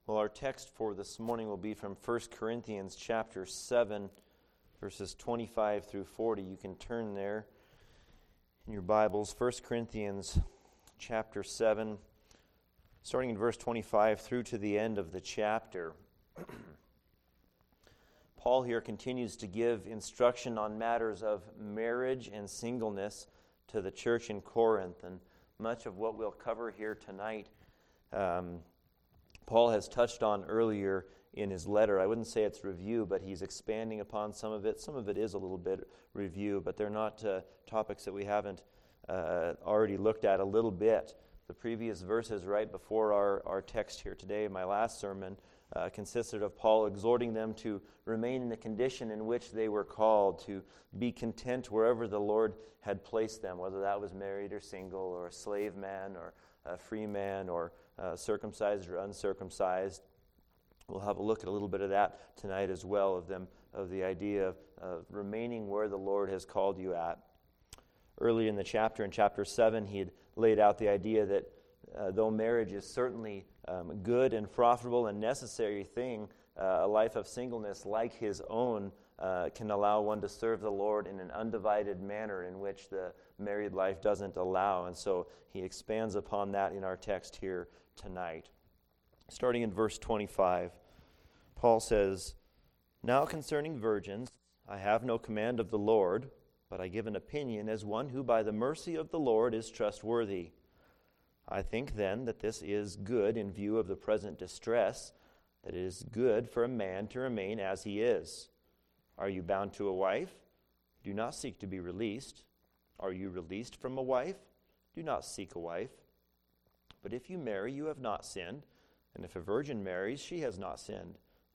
Well, our text for this morning will be from 1 Corinthians chapter 7, verses 25 through 40. You can turn there in your Bibles. 1 Corinthians chapter 7, starting in verse 25 through to the end of the chapter. Paul here continues to give instruction on matters of marriage and singleness to the church in Corinth, and much of what we'll cover here tonight Paul has touched on earlier in his letter. I wouldn't say it's review, but he's expanding upon some of it. Some of it is a little bit review, but they're not topics that we haven't already looked at a little bit. The previous verses right before our text here today, my last sermon, consisted of Paul exhorting them to remain in the condition in which they were called, to be content wherever the Lord had placed them, whether that was married or single, or a slave man, or a free man, or circumcised or uncircumcised. We'll have a look at a little bit of that tonight as well, of the idea of remaining where the Lord has called you at. Early in the chapter, in chapter 7, he had laid out the idea that though marriage is certainly a good and profitable and necessary thing, a life of singleness like his own can allow one to serve the Lord in an undivided manner in which the married life doesn't allow. And so he expands upon that in our text here tonight. Starting in verse 25, Paul says, "Now concerning virgins, I have no command of the Lord, but I give an opinion as one who by the mercy of the Lord is trustworthy. I think then that this is good in view of the present distress, that it is good for a man to remain as he is. Are you bound to a wife? Do not seek to be released. Are you released from a wife? Do not seek a wife. But if you marry, you have not sinned, and if a virgin marries, she has not sinned.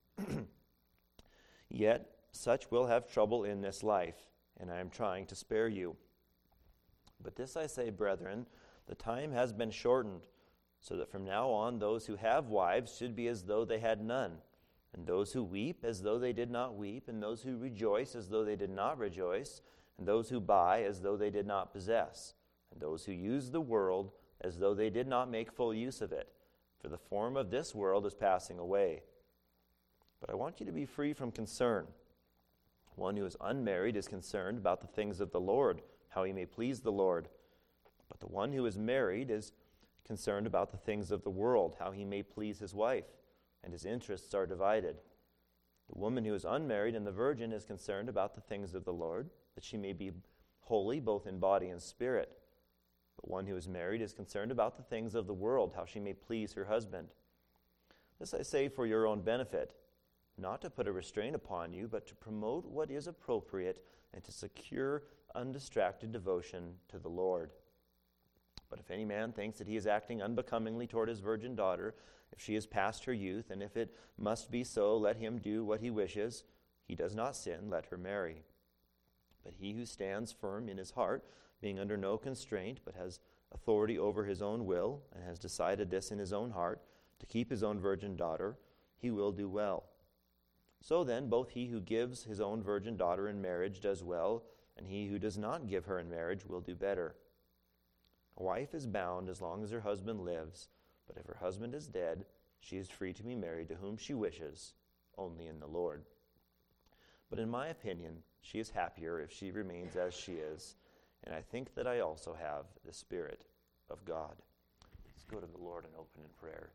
Yet such will have trouble in this life, and I am trying to spare you. But this I say, brethren, the time has been shortened, so that from now on those who have wives should be as though they had none, and those who weep as though they did not weep, and those who rejoice as though they did not rejoice, and those who buy as though they did not possess, and those who use the world as though they did not make full use of it. For the form of this world is passing away. But I want you to be free from concern. One who is unmarried is concerned about the things of the Lord, how he may please the Lord. But the one who is married is concerned about the things of the world, how he may please his wife, and his interests are divided. The woman who is unmarried and the virgin is concerned about the things of the Lord, that she may be holy both in body and spirit. But one who is married is concerned about the things of the world, how she may please her husband. This I say for your own benefit, not to put a restraint upon you, but to promote what is appropriate and to secure undistracted devotion to the Lord. But if any man thinks that he is acting unbecomingly toward his virgin daughter, if she is past her youth, and if it must be so, let him do what he wishes. He does not sin, let her marry. But he who stands firm in his heart, being under no constraint, but has authority over his own will, and has decided this in his own heart, to keep his own virgin daughter, he will do well. So then, both he who gives his own virgin daughter in marriage does well, and he who does not give her in marriage will do better. A wife is bound as long as her husband lives, but if her husband is dead, she is free to be married to whom she wishes, only in the Lord. But in my opinion, she is happier if she remains as she is, and I think that I also have the Spirit of God." Let's go to the Lord and open in prayer.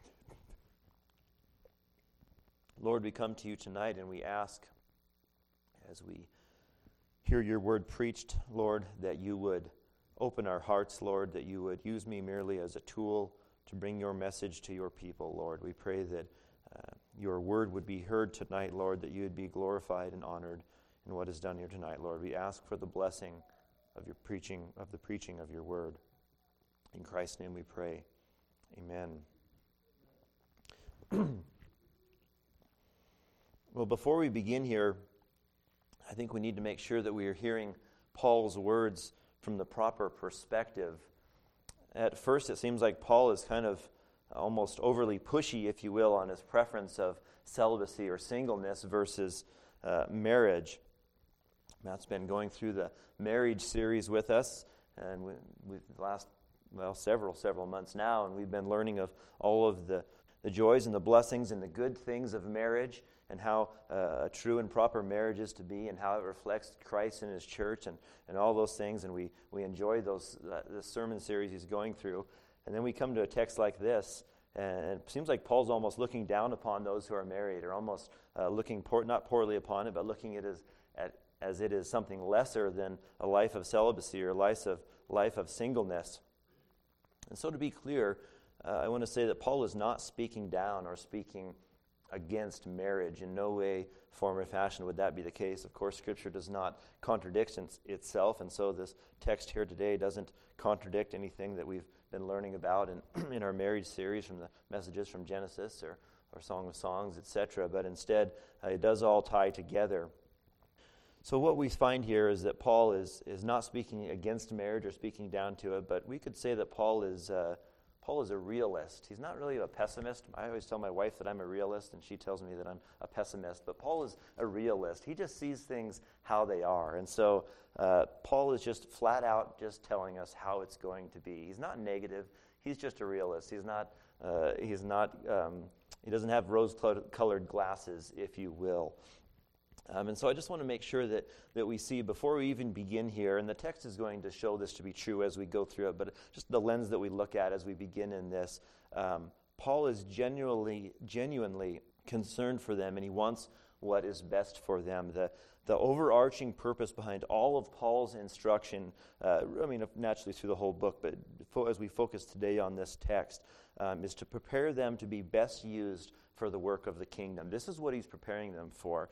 Lord, we come to you tonight and we ask, as we hear your word preached, Lord, that you would open our hearts, Lord, that you would use me merely as a tool to bring your message to your people, Lord. We pray that your word would be heard tonight, Lord, that you would be glorified and honored in what is done here tonight, Lord. We ask for the blessing of your preaching, of the preaching of your word. In Christ's name we pray. Amen. Well, before we begin here, I think we need to make sure that we are hearing Paul's words from the proper perspective. At first, it seems like Paul is kind of almost overly pushy, if you will, on his preference of celibacy or singleness versus marriage. Matt's been going through the marriage series with us, and we've last several months now, and we've been learning of all of the the joys and the blessings and the good things of marriage, and how a true and proper marriage is to be, and how it reflects Christ and his church, and all those things. And we enjoy this sermon series he's going through. And then we come to a text like this, and it seems like Paul's almost looking down upon those who are married, or almost looking not poorly upon it, but looking at it as it is something lesser than a life of celibacy or life of singleness. And so to be clear, I want to say that Paul is not speaking down or speaking against marriage. In no way, form, or fashion would that be the case. Of course, Scripture does not contradict itself, and so this text here today doesn't contradict anything that we've been learning about in our marriage series, from the messages from Genesis or Song of Songs, etc. But instead, it does all tie together. So what we find here is that Paul is not speaking against marriage or speaking down to it, but we could say that Paul is a realist. He's not really a pessimist. I always tell my wife that I'm a realist, and she tells me that I'm a pessimist. But Paul is a realist. He just sees things how they are. And so Paul is just flat out just telling us how it's going to be. He's not negative. He's just a realist. He doesn't have rose-colored glasses, if you will. And so I just want to make sure that we see, before we even begin here, and the text is going to show this to be true as we go through it, but just the lens that we look at as we begin in this, Paul is genuinely concerned for them, and he wants what is best for them. The overarching purpose behind all of Paul's instruction, naturally through the whole book, but as we focus today on this text, is to prepare them to be best used for the work of the kingdom. This is what he's preparing them for.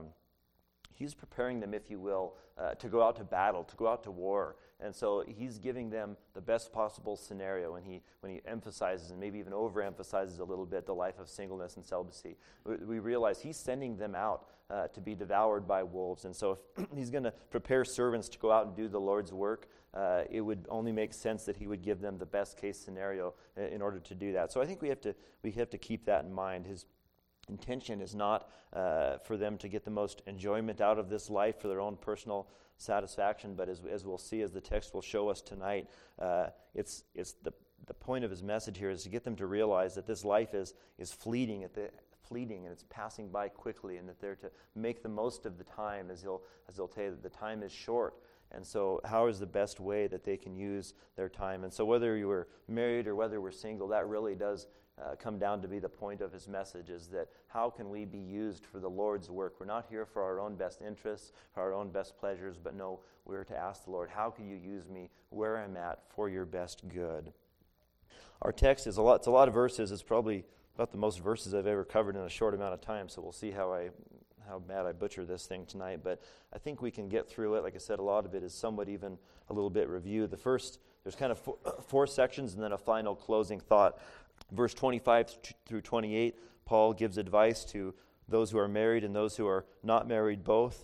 He's preparing them, if you will, to go out to battle, to go out to war. And so he's giving them the best possible scenario when he emphasizes, and maybe even overemphasizes a little bit, the life of singleness and celibacy. We realize he's sending them out to be devoured by wolves. And so if he's going to prepare servants to go out and do the Lord's work, it would only make sense that he would give them the best case scenario in order to do that. So I think we have to keep that in mind. His intention is not for them to get the most enjoyment out of this life for their own personal satisfaction, but as we'll see, as the text will show us tonight, it's the point of his message here is to get them to realize that this life is fleeting, and it's passing by quickly, and that they're to make the most of the time, as he'll tell you, that the time is short. And so how is the best way that they can use their time? And so whether you were married or whether we're single, that really does come down to be the point of his message, is that how can we be used for the Lord's work? We're not here for our own best interests, for our own best pleasures, but no, we're to ask the Lord, how can you use me where I'm at for your best good? Our text is it's a lot of verses. It's probably about the most verses I've ever covered in a short amount of time, so we'll see how bad I butcher this thing tonight, but I think we can get through it. Like I said, a lot of it is somewhat even a little bit review. There's kind of four sections and then a final closing thought. Verse 25 through 28, Paul gives advice to those who are married and those who are not married both.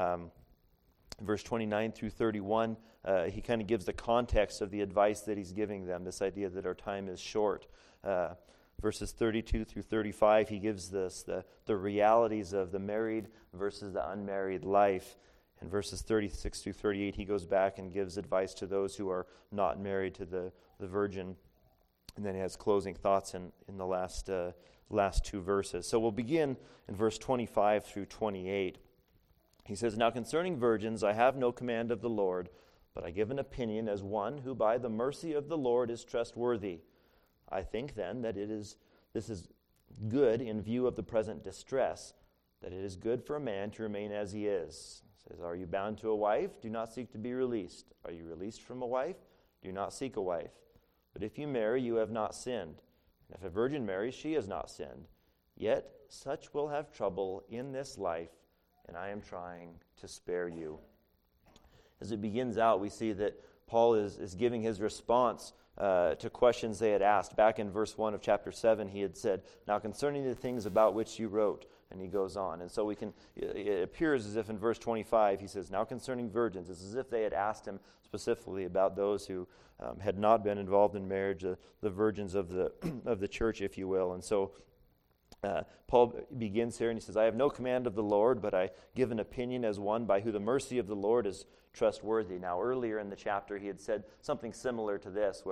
Verse 29 through 31, he kind of gives the context of the advice that he's giving them, this idea that our time is short. Verses 32 through 35, he gives the realities of the married versus the unmarried life. And verses 36 through 38, he goes back and gives advice to those who are not married, to the virgin. And then he has closing thoughts in the last two verses. So we'll begin in verse 25 through 28. He says, "Now concerning virgins, I have no command of the Lord, but I give an opinion as one who by the mercy of the Lord is trustworthy. I think then that this is good in view of the present distress, that it is good for a man to remain as he is." It says, "Are you bound to a wife? Do not seek to be released. Are you released from a wife? Do not seek a wife. But if you marry, you have not sinned. And if a virgin marries, she has not sinned. Yet such will have trouble in this life, and I am trying to spare you." As it begins out, we see that Paul is giving his response to questions they had asked. Back in verse 1 of chapter 7, he had said, "Now concerning the things about which you wrote," and he goes on. And so it appears as if in verse 25 he says, "Now concerning virgins," it's as if they had asked him specifically about those who had not been involved in marriage, the virgins of the church, if you will. And so Paul begins here and he says, "I have no command of the Lord, but I give an opinion as one by who the mercy of the Lord is trustworthy." Now earlier in the chapter he had said something similar to this, where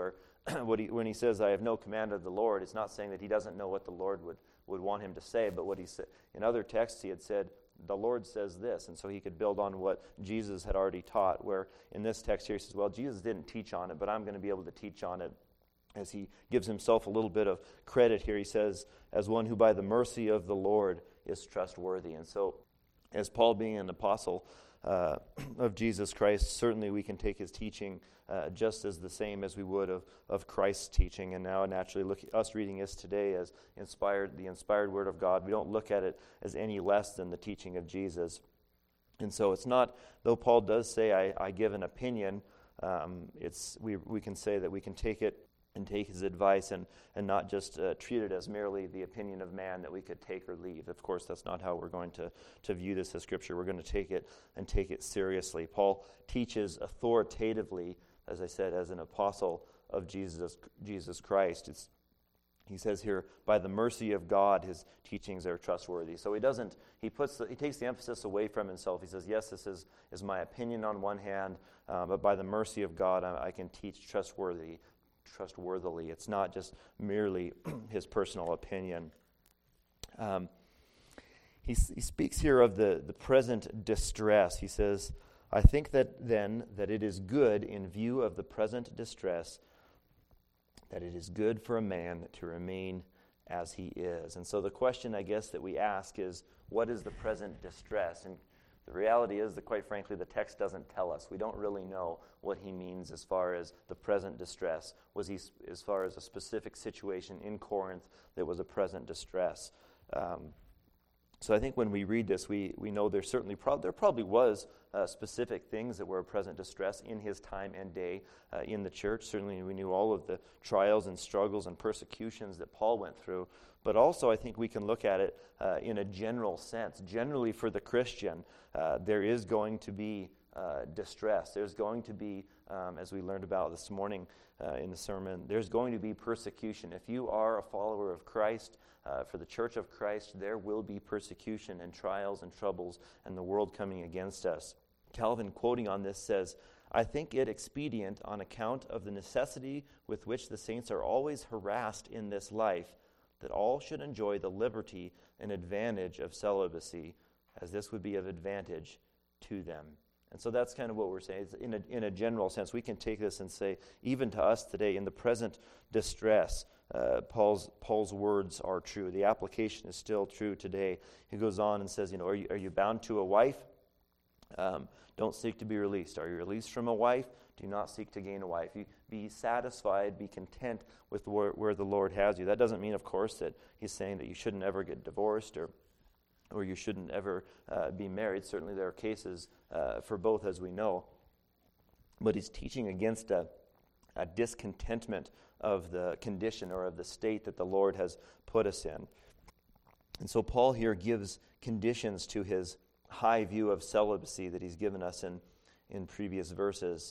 when he says, I have no command of the Lord, it's not saying that he doesn't know what the Lord would want him to say, but what he said in other texts he had said, the Lord says this, and so he could build on what Jesus had already taught, where in this text here he says, well, Jesus didn't teach on it, but I'm going to be able to teach on it. As he gives himself a little bit of credit here, he says, as one who by the mercy of the Lord is trustworthy. And so, as Paul being an apostle of Jesus Christ, certainly we can take his teaching just as the same as we would of Christ's teaching. And now naturally, us reading this today as the inspired Word of God, we don't look at it as any less than the teaching of Jesus. And so it's not, though Paul does say, I give an opinion, we can say that we can take it and take his advice and not just treat it as merely the opinion of man that we could take or leave. Of course, that's not how we're going to view this as Scripture. We're going to take it seriously. Paul teaches authoritatively, as I said, as an apostle of Jesus Christ. He says here, by the mercy of God, his teachings are trustworthy. So he takes the emphasis away from himself. He says, yes, this is my opinion on one hand, but by the mercy of God, I can teach trustworthily. It's not just merely his personal opinion. He speaks here of the present distress. He says, I think that it is good in view of the present distress, that it is good for a man to remain as he is. And so the question, I guess, that we ask is, what is the present distress? And the reality is that, quite frankly, the text doesn't tell us. We don't really know what he means as far as the present distress. Was he as far as a specific situation in Corinth that was a present distress? So I think when we read this, we know there probably was specific things that were a present distress in his time and day in the church. Certainly we knew all of the trials and struggles and persecutions that Paul went through. But also I think we can look at it in a general sense. Generally for the Christian, there is going to be distress. There's going to be, as we learned about this morning in the sermon, there's going to be persecution. If you are a follower of Christ, for the church of Christ, there will be persecution and trials and troubles and the world coming against us. Calvin, quoting on this, says, I think it expedient on account of the necessity with which the saints are always harassed in this life, that all should enjoy the liberty and advantage of celibacy, as this would be of advantage to them. And so that's kind of what we're saying. It's in a general sense, we can take this and say, even to us today, in the present distress, Paul's words are true. The application is still true today. He goes on and says, are you bound to a wife? Don't seek to be released. Are you released from a wife? Do not seek to gain a wife. You be satisfied, be content with where the Lord has you. That doesn't mean, of course, that he's saying that you shouldn't ever get divorced or you shouldn't ever be married. Certainly there are cases for both, as we know. But he's teaching against a discontentment of the condition or of the state that the Lord has put us in. And so Paul here gives conditions to his high view of celibacy that he's given us in previous verses.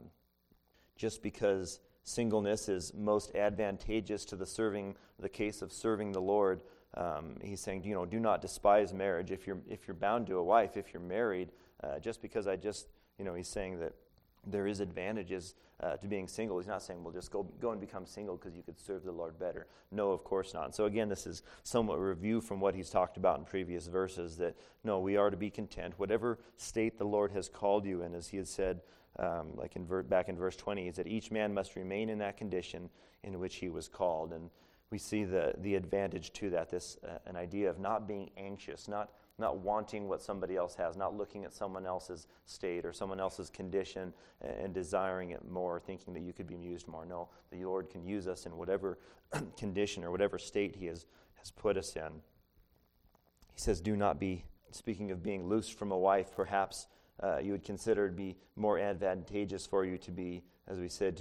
Just because singleness is most advantageous to the case of serving the Lord, he's saying, do not despise marriage. If you're bound to a wife, if you're married, just because he's saying that there is advantages to being single. He's not saying, well, just go and become single because you could serve the Lord better. No, of course not. And so again, this is somewhat a review from what he's talked about in previous verses, that no, we are to be content. Whatever state the Lord has called you in, as he had said, back in verse 20, is that each man must remain in that condition in which he was called. And we see the advantage to that, this an idea of not being anxious, not wanting what somebody else has, not looking at someone else's state or someone else's condition and desiring it more, thinking that you could be used more. No, the Lord can use us in whatever condition or whatever state he has put us in. He says, do not be, speaking of being loosed from a wife, perhaps you would consider it to be more advantageous for you to be, as we said,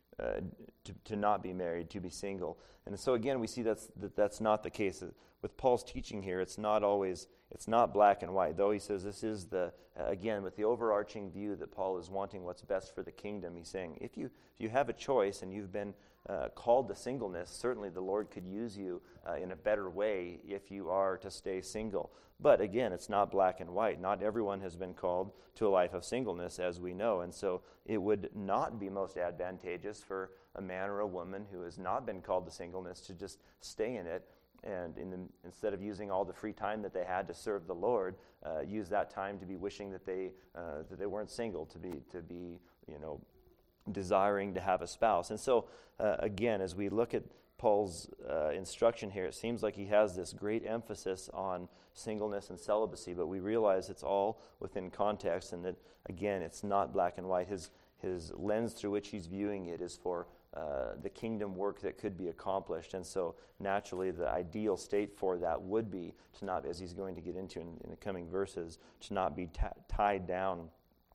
to not be married, to be single. And so again, we see that's not the case. With Paul's teaching here, it's not black and white, though he says this is again, with the overarching view that Paul is wanting what's best for the kingdom. He's saying, if you have a choice and you've been called to singleness, certainly the Lord could use you in a better way if you are to stay single. But again, it's not black and white. Not everyone has been called to a life of singleness, as we know. And so it would not be most advantageous for a man or a woman who has not been called to singleness to just stay in it, and instead of using all the free time that they had to serve the Lord, use that time to be wishing that they weren't single, to be desiring to have a spouse. And so again, as we look at Paul's instruction here, it seems like he has this great emphasis on singleness and celibacy, but we realize it's all within context, and that again, it's not black and white. His lens through which he's viewing it is for the kingdom work that could be accomplished. And so naturally the ideal state for that would be to not, as he's going to get into in the coming verses, to not be tied down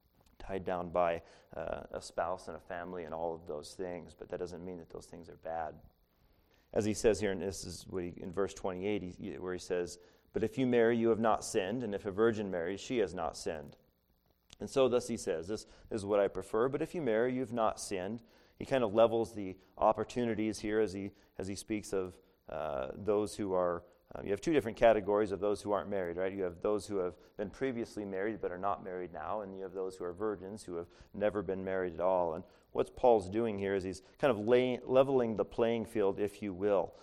by a spouse and a family and all of those things. But that doesn't mean that those things are bad. As he says here, and this is what in verse 28, where he says, "But if you marry, you have not sinned, and if a virgin marries, she has not sinned." And so thus he says, this is what I prefer, but if you marry, you've not sinned. He kind of levels the opportunities here as he speaks of those who are, you have two different categories of those who aren't married, right? You have those who have been previously married but are not married now, and you have those who are virgins who have never been married at all. And what Paul's doing here is he's kind of leveling the playing field, if you will.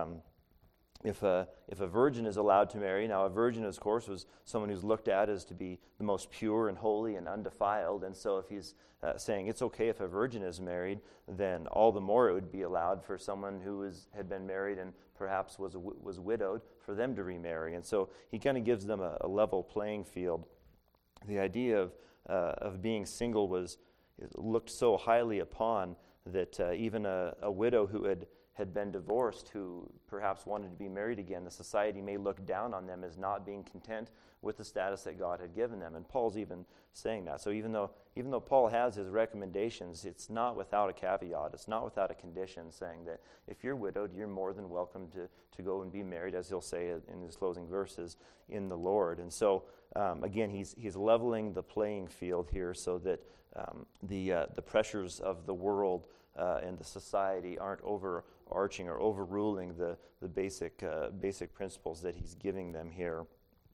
If a virgin is allowed to marry, now a virgin, of course, was someone who's looked at as to be the most pure and holy and undefiled. And so if he's saying it's okay if a virgin is married, then all the more it would be allowed for someone who had been married and perhaps was widowed, for them to remarry. And so he kind of gives them a level playing field. The idea of being single was looked so highly upon that even a widow who had been divorced, who perhaps wanted to be married again, the society may look down on them as not being content with the status that God had given them. And Paul's even saying that. So even though Paul has his recommendations, it's not without a caveat. It's not without a condition, saying that if you're widowed, you're more than welcome to go and be married, as he'll say in his closing verses, in the Lord. And so again, he's leveling the playing field here so that the pressures of the world and the society aren't overarching or overruling the basic principles that he's giving them here.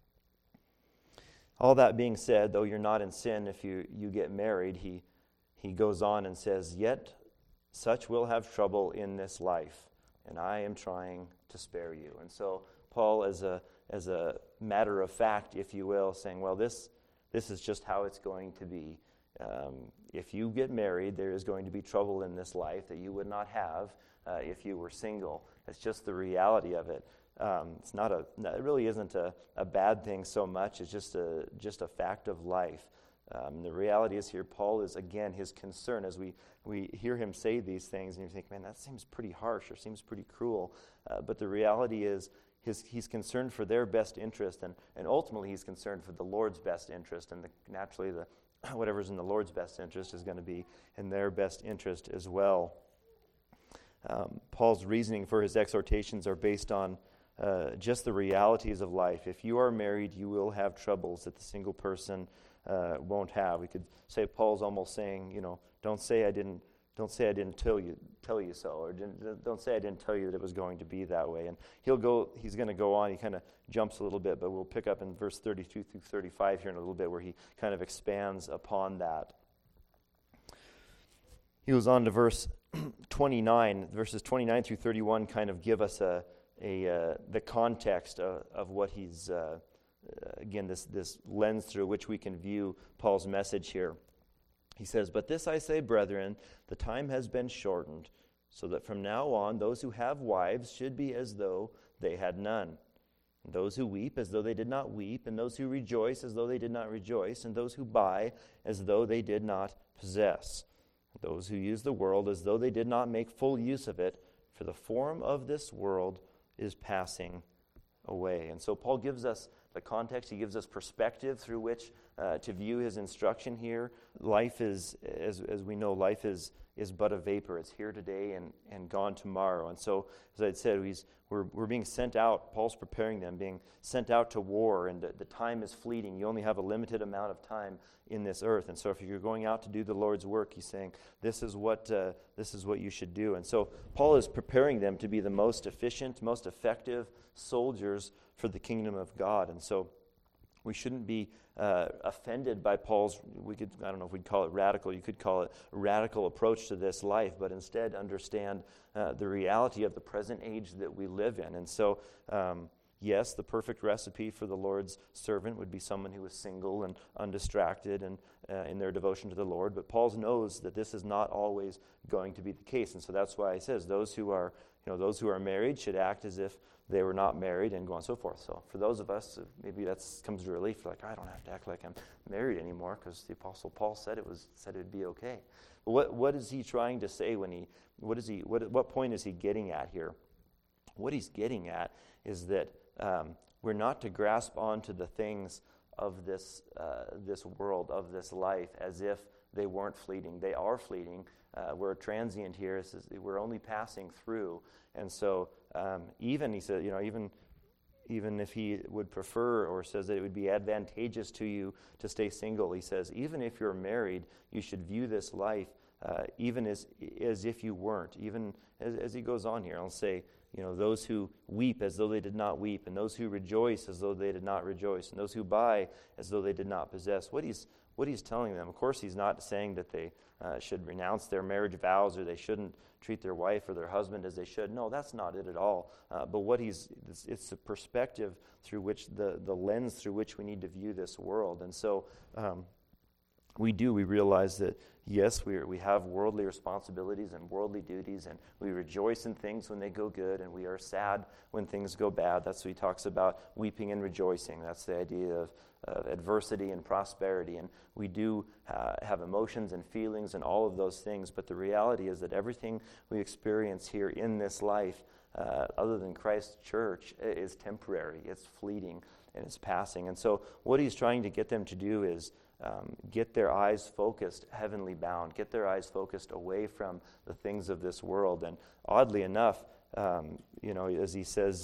All that being said, though you're not in sin if you get married, he goes on and says, "Yet such will have trouble in this life, and I am trying to spare you." And so Paul, as a matter of fact, if you will, saying, well, this is just how it's going to be. If you get married, there is going to be trouble in this life that you would not have if you were single. It's just the reality of it. It really isn't a bad thing so much. It's just a fact of life. The reality is here, Paul is, again, his concern as we hear him say these things, and you think, man, that seems pretty harsh or seems pretty cruel. But the reality is he's concerned for their best interest, and ultimately he's concerned for the Lord's best interest, and naturally whatever's in the Lord's best interest is going to be in their best interest as well. Paul's reasoning for his exhortations are based on just the realities of life. If you are married, you will have troubles that the single person won't have. We could say Paul's almost saying, don't say I didn't tell you so, or don't say I didn't tell you that it was going to be that way. And he's going to go on. He kind of jumps a little bit, but we'll pick up in verse 32 through 35 here in a little bit, where he kind of expands upon that. He goes on to verse 29. Verses 29 through 31 kind of give us the context of what he's again this lens through which we can view Paul's message here. He says, "But this I say, brethren, the time has been shortened, so that from now on those who have wives should be as though they had none, and those who weep as though they did not weep, and those who rejoice as though they did not rejoice, and those who buy as though they did not possess, and those who use the world as though they did not make full use of it, for the form of this world is passing away." And so Paul gives us the context. He gives us perspective through which to view his instruction here. Life is, as we know, life is but a vapor. It's here today and gone tomorrow. And so, as I said, we're being sent out. Paul's preparing them, being sent out to war, and the time is fleeting. You only have a limited amount of time in this earth. And so if you're going out to do the Lord's work, he's saying, this is what you should do. And so Paul is preparing them to be the most efficient, most effective soldiers for the kingdom of God. And so We shouldn't be offended by Paul's, I don't know if we'd call it radical, you could call it a radical approach to this life, but instead understand the reality of the present age that we live in. And so, yes, the perfect recipe for the Lord's servant would be someone who is single and undistracted and in their devotion to the Lord. But Paul knows that this is not always going to be the case. And so that's why he says those who are married should act as if they were not married, and go on and so forth. So for those of us, maybe that comes to relief. Like, I don't have to act like I'm married anymore because the Apostle Paul said it would be okay. But what is he trying to say what point is he getting at here? What he's getting at is that we're not to grasp onto the things of this world, of this life, as if they weren't fleeting. They are fleeting. We're transient here. We're only passing through. And so even, he said, even if he would prefer or says that it would be advantageous to you to stay single, he says, even if you're married, you should view this life even as if you weren't. Even as he goes on here, I'll say, those who weep as though they did not weep, and those who rejoice as though they did not rejoice, and those who buy as though they did not possess. What he's telling them, of course, he's not saying that they should renounce their marriage vows or they shouldn't treat their wife or their husband as they should. No, that's not it at all. But it's the perspective through which, the lens through which we need to view this world. And so we realize that, yes, we have worldly responsibilities and worldly duties, and we rejoice in things when they go good, and we are sad when things go bad. That's what he talks about, weeping and rejoicing. That's the idea of adversity and prosperity, and we do have emotions and feelings and all of those things, but the reality is that everything we experience here in this life, other than Christ's church, is temporary, it's fleeting, and it's passing. And so what he's trying to get them to do is get their eyes focused, heavenly bound, get their eyes focused away from the things of this world. And oddly enough, as he says,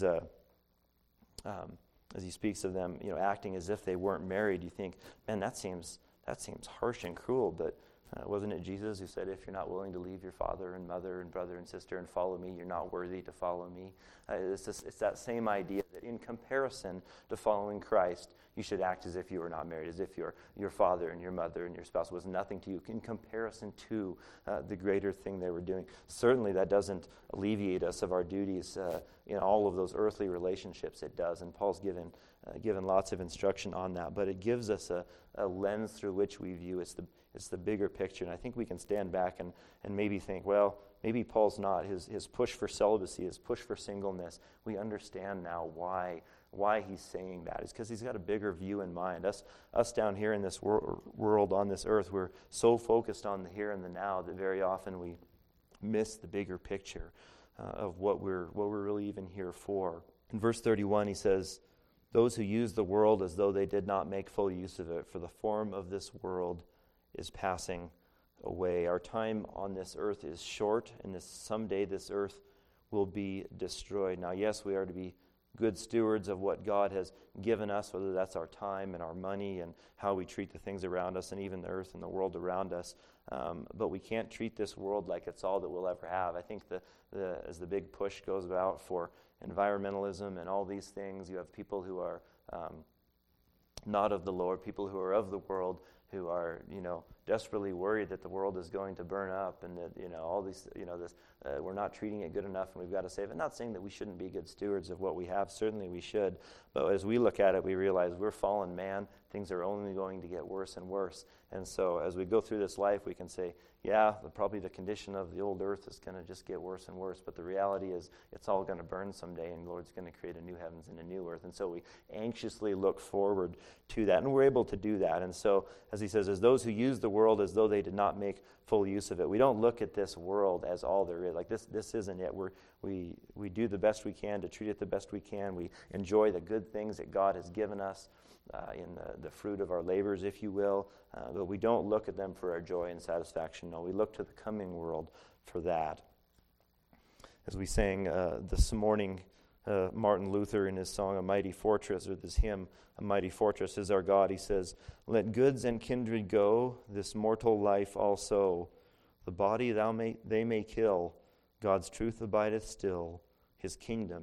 as he speaks of them, acting as if they weren't married, you think, man, that seems harsh and cruel. But wasn't it Jesus who said, if you're not willing to leave your father and mother and brother and sister and follow me, you're not worthy to follow me? It's that same idea that in comparison to following Christ, you should act as if you were not married, as if your father and your mother and your spouse was nothing to you in comparison to the greater thing they were doing. Certainly that doesn't alleviate us of our duties in all of those earthly relationships. It does, and Paul's given lots of instruction on that, but it gives us a lens through which we view. It's the bigger picture, and I think we can stand back and maybe think, well, maybe Paul's not. His push for celibacy, his push for singleness, we understand now why he's saying that. It's because he's got a bigger view in mind. Us down here in this world, on this earth, we're so focused on the here and the now that very often we miss the bigger picture of what we're really even here for. In verse 31, he says, those who use the world as though they did not make full use of it, for the form of this world is passing away. Our time on this earth is short, and someday this earth will be destroyed. Now, yes, we are to be good stewards of what God has given us, whether that's our time and our money and how we treat the things around us and even the earth and the world around us. But we can't treat this world like it's all that we'll ever have. I think as the big push goes about for environmentalism and all these things, you have people who are not of the Lord, people who are of the world, who are, desperately worried that the world is going to burn up and that, all these, we're not treating it good enough and we've got to save it. Not saying that we shouldn't be good stewards of what we have. Certainly we should. But as we look at it, we realize we're fallen man. Things are only going to get worse and worse. And so as we go through this life, we can say, yeah, probably the condition of the old earth is going to just get worse and worse. But the reality is it's all going to burn someday, and the Lord's going to create a new heavens and a new earth. And so we anxiously look forward to that, and we're able to do that. And so, as he says, as those who use the world as though they did not make full use of it. We don't look at this world as all there is. Like this isn't it. We do the best we can to treat it the best we can. We enjoy the good things that God has given us in the fruit of our labors, if you will. But we don't look at them for our joy and satisfaction. No, we look to the coming world for that. As we sang this morning, Martin Luther in his song, A Mighty Fortress, or this hymn, A Mighty Fortress is Our God, he says, let goods and kindred go, this mortal life also. The body they may kill, God's truth abideth still, his kingdom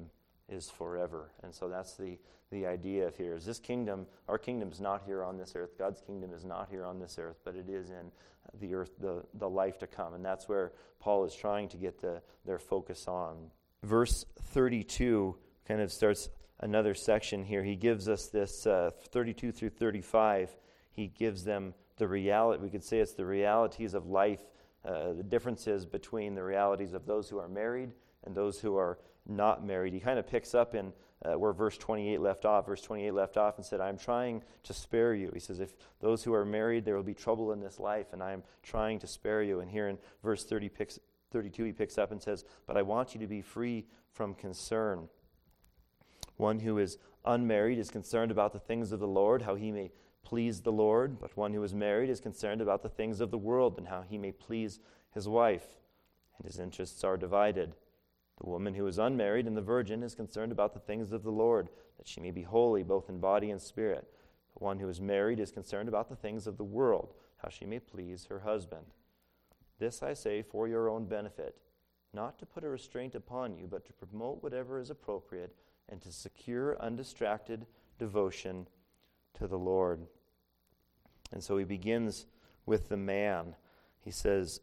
is forever. And so that's the idea of here is this kingdom, our kingdom is not here on this earth. God's kingdom is not here on this earth, but it is in the earth, the life to come. And that's where Paul is trying to get their focus on. Verse 32 kind of starts another section here. He gives us this 32 through 35. He gives them the reality. We could say it's the realities of life, the differences between the realities of those who are married and those who are not married. He kind of picks up in where verse 28 left off. Verse 28 left off and said, I'm trying to spare you. He says, if those who are married, there will be trouble in this life, and I'm trying to spare you. And here in verse 32, he picks up and says, but I want you to be free from concern. One who is unmarried is concerned about the things of the Lord, how he may please the Lord, but one who is married is concerned about the things of the world and how he may please his wife, and his interests are divided. The woman who is unmarried and the virgin is concerned about the things of the Lord, that she may be holy both in body and spirit. But one who is married is concerned about the things of the world, how she may please her husband. This I say for your own benefit, not to put a restraint upon you, but to promote whatever is appropriate and to secure undistracted devotion to the Lord. And so he begins with the man. He says,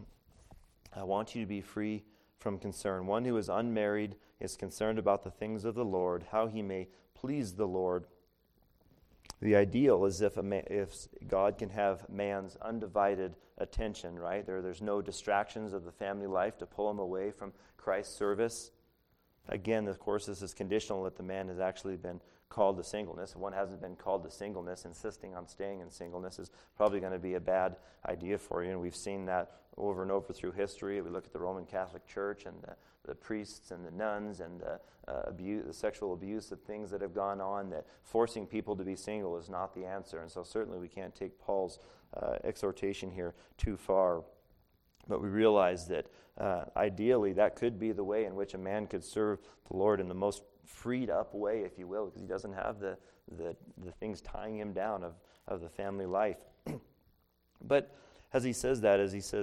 I want you to be free from concern. One who is unmarried is concerned about the things of the Lord, how he may please the Lord. The ideal is if God can have man's undivided attention, right? There's no distractions of the family life to pull him away from Christ's service. Again, of course, this is conditional that the man has actually been called to singleness. If one hasn't been called to singleness, insisting on staying in singleness is probably going to be a bad idea for you. And we've seen that over and over through history. We look at the Roman Catholic Church and the priests and the nuns and the sexual abuse of things that have gone on, that forcing people to be single is not the answer. And so certainly we can't take Paul's exhortation here too far. But we realize that ideally that could be the way in which a man could serve the Lord in the most freed up way, if you will, because he doesn't have the things tying him down of the family life. But as he says that,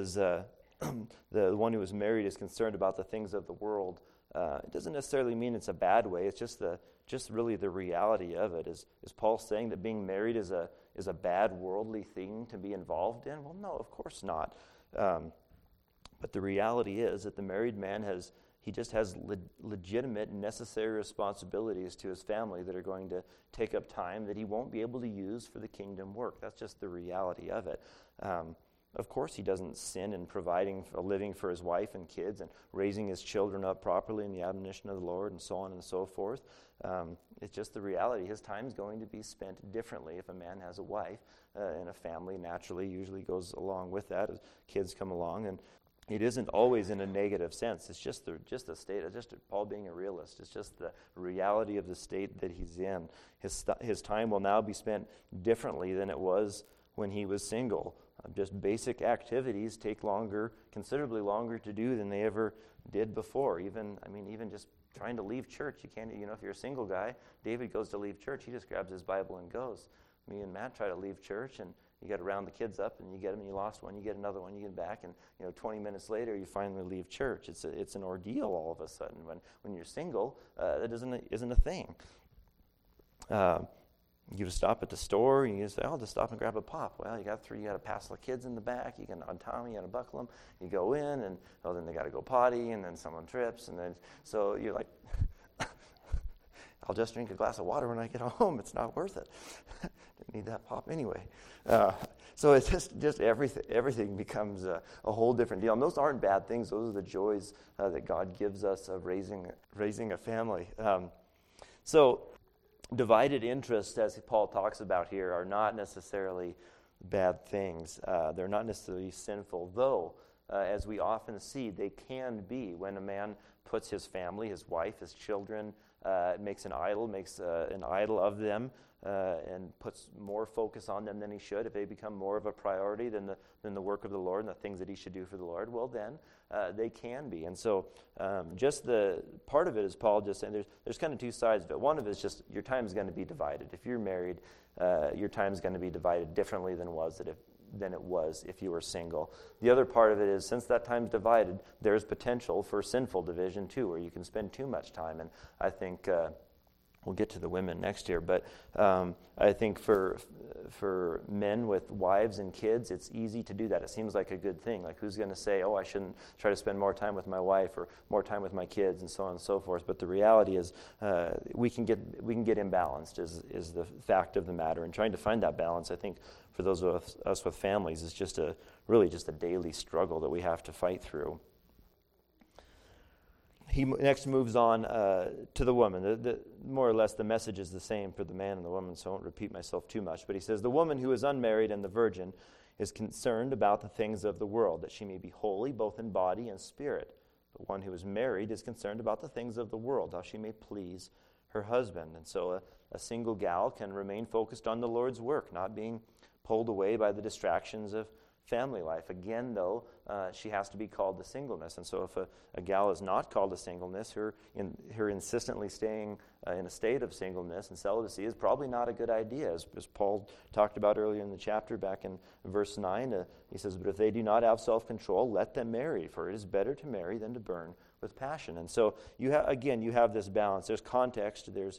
the one who is married is concerned about the things of the world, it doesn't necessarily mean it's a bad way. It's just really the reality of it. Is Paul saying that being married is a bad worldly thing to be involved in? Well, no, of course not. But the reality is that the married man has legitimate and necessary responsibilities to his family that are going to take up time that he won't be able to use for the kingdom work. That's just the reality of it. Of course, he doesn't sin in providing a living for his wife and kids and raising his children up properly in the admonition of the Lord and so on and so forth. It's just the reality. His time is going to be spent differently if a man has a wife and a family. Naturally, usually goes along with that as kids come along. And it isn't always in a negative sense. It's just the state. It's just Paul being a realist. It's just the reality of the state that he's in. His time will now be spent differently than it was when he was single. Just basic activities take considerably longer to do than they ever did before. Even just trying to leave church, you can't. If you're a single guy, David goes to leave church. He just grabs his Bible and goes. Me and Matt try to leave church, and you got to round the kids up, and you get them, and you lost one, you get another one, you get back, and 20 minutes later, you finally leave church. It's an ordeal all of a sudden. When you're single, that isn't a thing. You just stop at the store, and you say, I'll just stop and grab a pop. Well, you got to pass the kids in the back, you got to untie them, you got to buckle them, you go in, and then they got to go potty, and then someone trips, and then, so you're like, I'll just drink a glass of water when I get home. It's not worth it. Didn't need that pop anyway. So it's just everything becomes a whole different deal. And those aren't bad things. Those are the joys that God gives us of raising a family. So divided interests, as Paul talks about here, are not necessarily bad things. They're not necessarily sinful, though, as we often see, they can be when a man puts his family, his wife, his children, makes an idol of them, and puts more focus on them than he should. If they become more of a priority than the work of the Lord and the things that he should do for the Lord, well then they can be. And so just the part of it is Paul just saying there's kind of two sides of it. One of it is just your time is going to be divided. If you're married, your time is going to be divided differently than it was than it was if you were single. The other part of it is, since that time's divided, there's potential for sinful division too, where you can spend too much time. And I think we'll get to the women next year, but I think for men with wives and kids, it's easy to do that. It seems like a good thing. Like, who's going to say, oh, I shouldn't try to spend more time with my wife or more time with my kids, and so on and so forth. But the reality is, we can get imbalanced is the fact of the matter. And trying to find that balance, I think, for those of us with families, is really just a daily struggle that we have to fight through. He next moves on to the woman. More or less the message is the same for the man and the woman, so I won't repeat myself too much. But he says, the woman who is unmarried and the virgin is concerned about the things of the world, that she may be holy both in body and spirit. The one who is married is concerned about the things of the world, how she may please her husband. And so a single gal can remain focused on the Lord's work, not being pulled away by the distractions of family life. Again, though, she has to be called to singleness. And so if a gal is not called to singleness, her insistently staying in a state of singleness and celibacy is probably not a good idea. As Paul talked about earlier in the chapter, back in verse 9, he says, but if they do not have self-control, let them marry, for it is better to marry than to burn with passion. And so, you have this balance. There's context, there's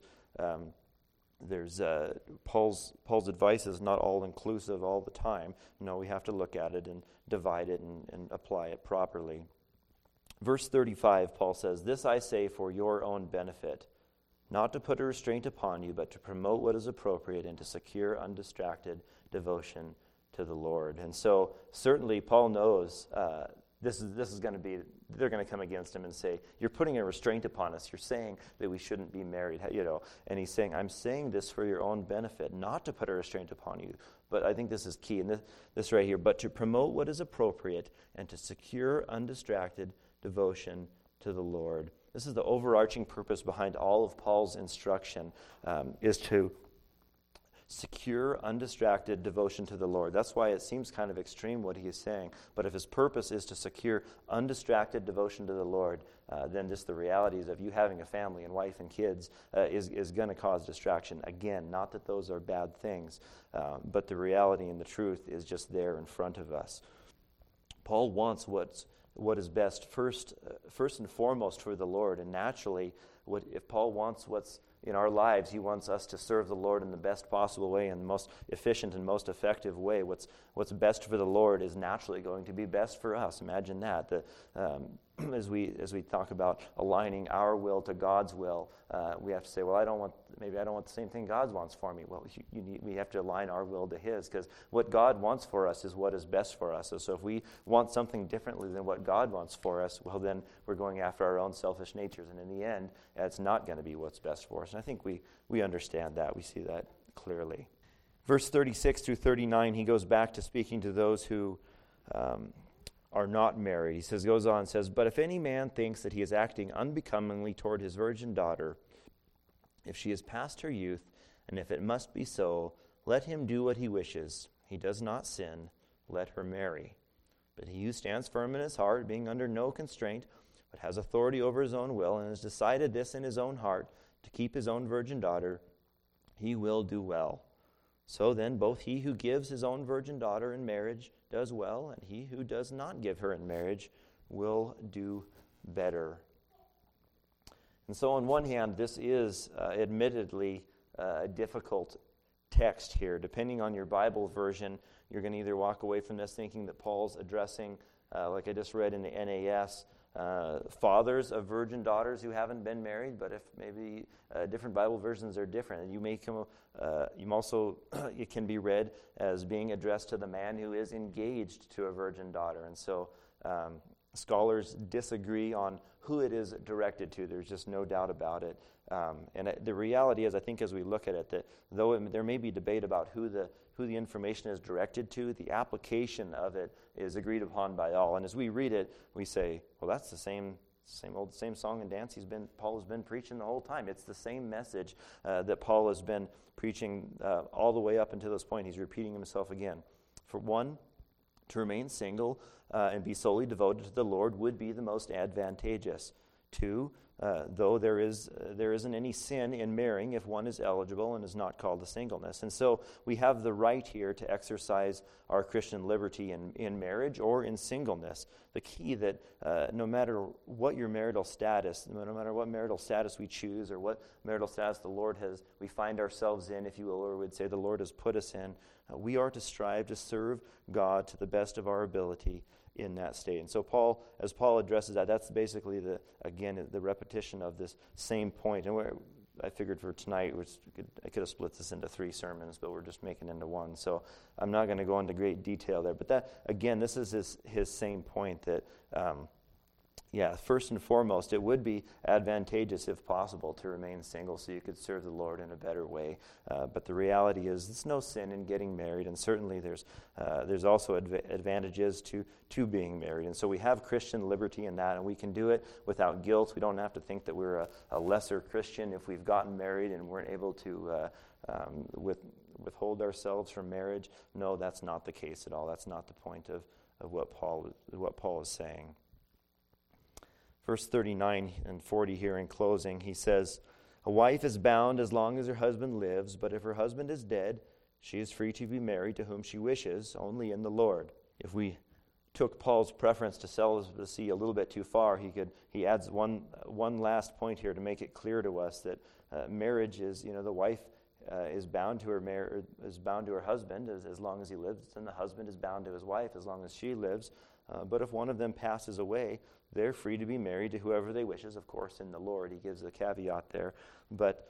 Paul's advice is not all inclusive all the time. No, we have to look at it and divide it and apply it properly. Verse 35, Paul says, this I say for your own benefit, not to put a restraint upon you, but to promote what is appropriate and to secure undistracted devotion to the Lord. And so certainly Paul knows this is going to be, they're going to come against him and say, you're putting a restraint upon us. You're saying that we shouldn't be married, And he's saying, I'm saying this for your own benefit, not to put a restraint upon you. But I think this is key, and this right here, but to promote what is appropriate and to secure undistracted devotion to the Lord. This is the overarching purpose behind all of Paul's instruction, is to secure, undistracted devotion to the Lord. That's why it seems kind of extreme what he is saying. But if his purpose is to secure undistracted devotion to the Lord, then just the realities of you having a family and wife and kids is going to cause distraction. Again, not that those are bad things, but the reality and the truth is just there in front of us. Paul wants what is best first and foremost for the Lord, and naturally, if Paul wants what's in our lives, he wants us to serve the Lord in the best possible way, in the most efficient and most effective way. What's best for the Lord is naturally going to be best for us. Imagine that. As we talk about aligning our will to God's will, we have to say, well, I don't want the same thing God wants for me. Well, we have to align our will to His, because what God wants for us is what is best for us. So if we want something differently than what God wants for us, well, then we're going after our own selfish natures, and in the end, it's not going to be what's best for us. And I think we understand that. We see that clearly. Verse 36 through 39, he goes back to speaking to those who are not married. He goes on and says, but if any man thinks that he is acting unbecomingly toward his virgin daughter, if she is past her youth, and if it must be so, let him do what he wishes. He does not sin, let her marry. But he who stands firm in his heart, being under no constraint, but has authority over his own will, and has decided this in his own heart, to keep his own virgin daughter, he will do well. So then, both he who gives his own virgin daughter in marriage does well, and he who does not give her in marriage will do better. And so on one hand, this is admittedly a difficult text here. Depending on your Bible version, you're going to either walk away from this thinking that Paul's addressing, like I just read in the NAS, fathers of virgin daughters who haven't been married, but if maybe different Bible versions are different, and you may come, it can be read as being addressed to the man who is engaged to a virgin daughter. And so scholars disagree on who it is directed to. There's just no doubt about it. And the reality is, I think as we look at it, that though there may be debate about who the information is directed to, the application of it is agreed upon by all. And as we read it, we say, well, that's the same song and dance Paul has been preaching the whole time. It's the same message that Paul has been preaching all the way up until this point. He's repeating himself again. For one, to remain single and be solely devoted to the Lord would be the most advantageous. 2, though there isn't any sin in marrying if one is eligible and is not called to singleness. And so we have the right here to exercise our Christian liberty in marriage or in singleness. The key that no matter what your marital status, no matter what marital status we choose or what marital status we find ourselves in, if you will, or would say the Lord has put us in, we are to strive to serve God to the best of our ability in that state. And so as Paul addresses that, that's basically the repetition of this same point. And I figured for tonight, I could have split this into 3 sermons, but we're just making it into one. So I'm not going to go into great detail there. But this is his same point that, first and foremost, it would be advantageous, if possible, to remain single so you could serve the Lord in a better way. But the reality is there's no sin in getting married, and certainly there's also advantages to being married. And so we have Christian liberty in that, and we can do it without guilt. We don't have to think that we're a lesser Christian if we've gotten married and weren't able to withhold ourselves from marriage. No, that's not the case at all. That's not the point of what Paul is saying. Verse 39 and 40 here in closing, he says, "A wife is bound as long as her husband lives, but if her husband is dead, she is free to be married to whom she wishes, only in the Lord." If we took Paul's preference to celibacy a little bit too far, he adds one last point here to make it clear to us that marriage is, the wife is bound to her husband as long as he lives, and the husband is bound to his wife as long as she lives. But if one of them passes away, they're free to be married to whoever they wishes, of course, in the Lord. He gives a caveat there. But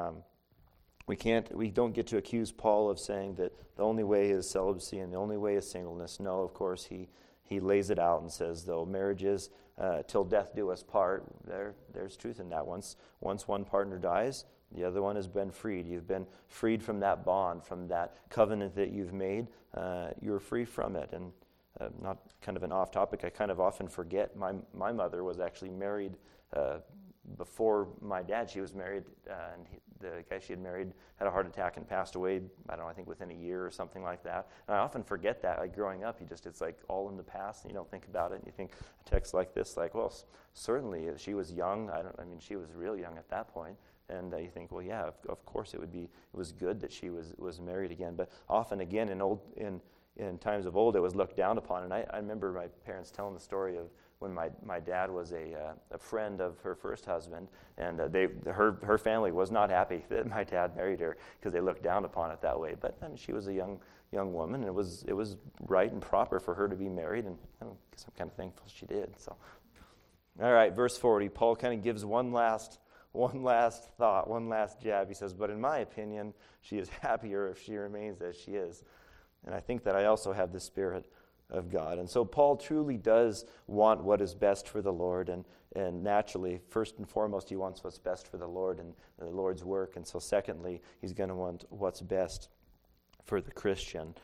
we don't get to accuse Paul of saying that the only way is celibacy and the only way is singleness. No, of course, he lays it out and says, though marriage is till death do us part, there's truth in that. Once one partner dies, the other one has been freed. You've been freed from that bond, from that covenant that you've made. You're free from it. And not kind of an off topic, I kind of often forget my mother was actually married before my dad. She was married, and the guy she had married had a heart attack and passed away, I don't know, I think within a year or something like that. And I often forget that, like growing up, it's like all in the past, and you don't think about it, and you think a text like this, like, well, certainly she was young. She was real young at that point. And you think, well, yeah, of course it was good that she was married again. But often again in times of old, it was looked down upon. And I remember my parents telling the story of when my dad was a friend of her first husband, and her family was not happy that my dad married her because they looked down upon it that way. But she was a young woman, and it was right and proper for her to be married, and I guess I'm kind of thankful she did. So, all right, verse 40, Paul kind of gives one last thought, one last jab. He says, "But in my opinion, she is happier if she remains as she is." And I think that I also have the Spirit of God. And so Paul truly does want what is best for the Lord. And naturally, first and foremost, he wants what's best for the Lord and the Lord's work. And so secondly, he's going to want what's best for the Christian.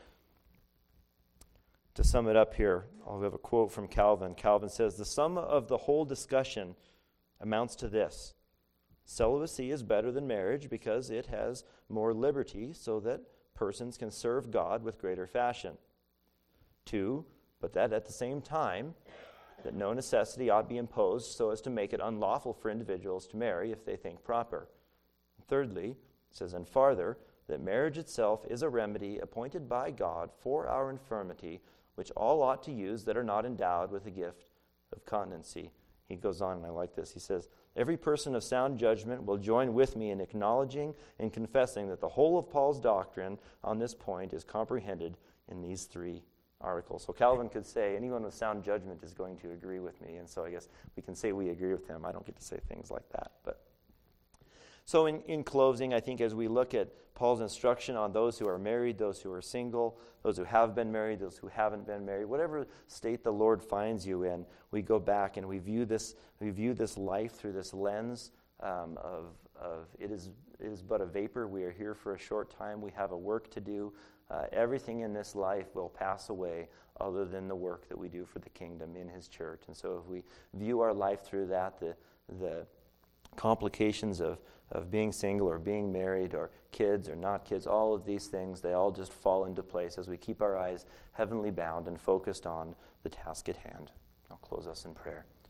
To sum it up here, I'll have a quote from Calvin. Calvin says, "The sum of the whole discussion amounts to this. Celibacy is better than marriage because it has more liberty so that persons can serve God with greater fashion. 2, but that at the same time, that no necessity ought be imposed so as to make it unlawful for individuals to marry if they think proper. Thirdly," it says, "and farther, that marriage itself is a remedy appointed by God for our infirmity, which all ought to use that are not endowed with the gift of continency." He goes on, and I like this. He says, "Every person of sound judgment will join with me in acknowledging and confessing that the whole of Paul's doctrine on this point is comprehended in these 3 articles." So Calvin could say, anyone with sound judgment is going to agree with me. And so I guess we can say we agree with him. I don't get to say things like that. So in closing, I think as we look at Paul's instruction on those who are married, those who are single, those who have been married, those who haven't been married, whatever state the Lord finds you in, we go back and we view this life through this lens of it is but a vapor. We are here for a short time. We have a work to do. Everything in this life will pass away other than the work that we do for the kingdom in his church. And so if we view our life through that, the complications of being single or being married or kids or not kids, all of these things, they all just fall into place as we keep our eyes heavenly bound and focused on the task at hand. I'll close us in prayer.